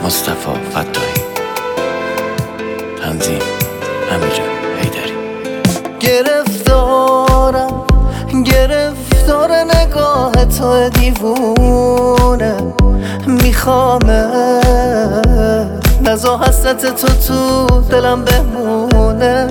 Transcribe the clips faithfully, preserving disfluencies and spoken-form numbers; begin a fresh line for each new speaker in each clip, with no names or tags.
مصطفی فتاحی، تنظیم امیر حیدری.
گرفتارم گرفتار نگاه تو دیوونه، میخوامه نزا حسرت تو تو دلم بمونه.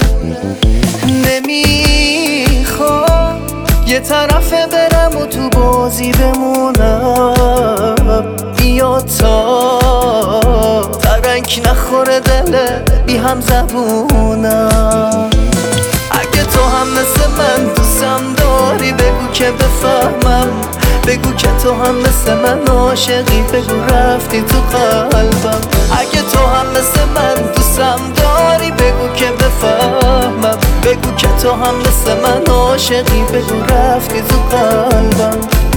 نمیخوام یه طرفه برم و تو بازی بمونم، بیا تا ترنگ نخوره دل بی هم زبونم. اگه تو هم مثل من دوستم داری بگو که بفهمم، بگو که تو هم مثل من عاشقی، بگو رفتی تو قلبم. اگه تو هم مثل من دوستم داری بگو که بفهمم، بگو که تو هم مثل من عاشقی، بگو رفتی تو قلبم.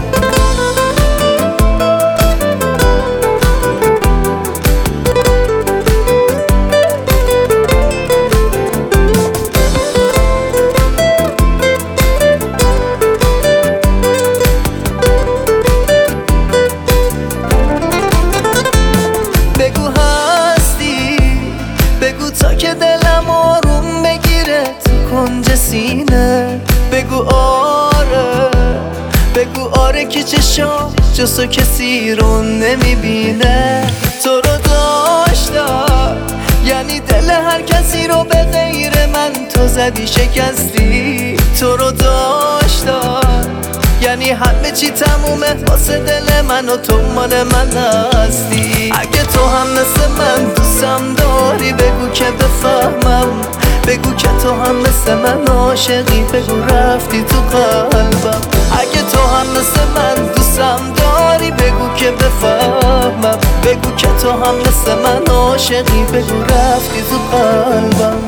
تا که دلم آروم بگیره تو کنج سینه، بگو آره بگو آره که چشام جز تو کسی رو نمیبینه. تو رو داشتم یعنی دل هر کسی رو به غیر من تو زدی شکستی. تو رو داشتم یعنی همه چی تمومه واسه دل من و تو مال من هستی. اگه تو هم مثل من دوستم داری بگو که بفهمم، بگو که تو هم مثل من عاشقی، بگو رفتی تو قلبم. اگه تو هم مثل من دوستم داری بگو که بفهمم، بگو که تو هم مثل من عاشقی، بگو رفتی تو قلبم.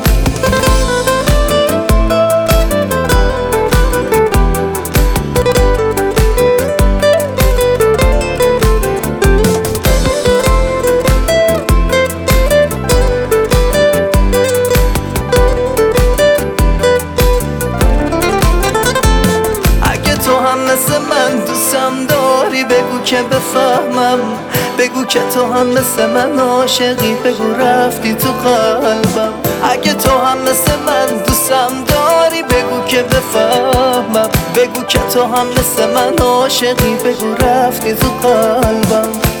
مثل من دوستم داری بگو که بفهمم، بگو که تو هم مثل من عاشقی، بگو رفتی تو قلبم. اگه تو هم مثل من دوستم داری بگو که بفهمم، بگو که تو هم مثل من عاشقی، بگو رفتی تو قلبم.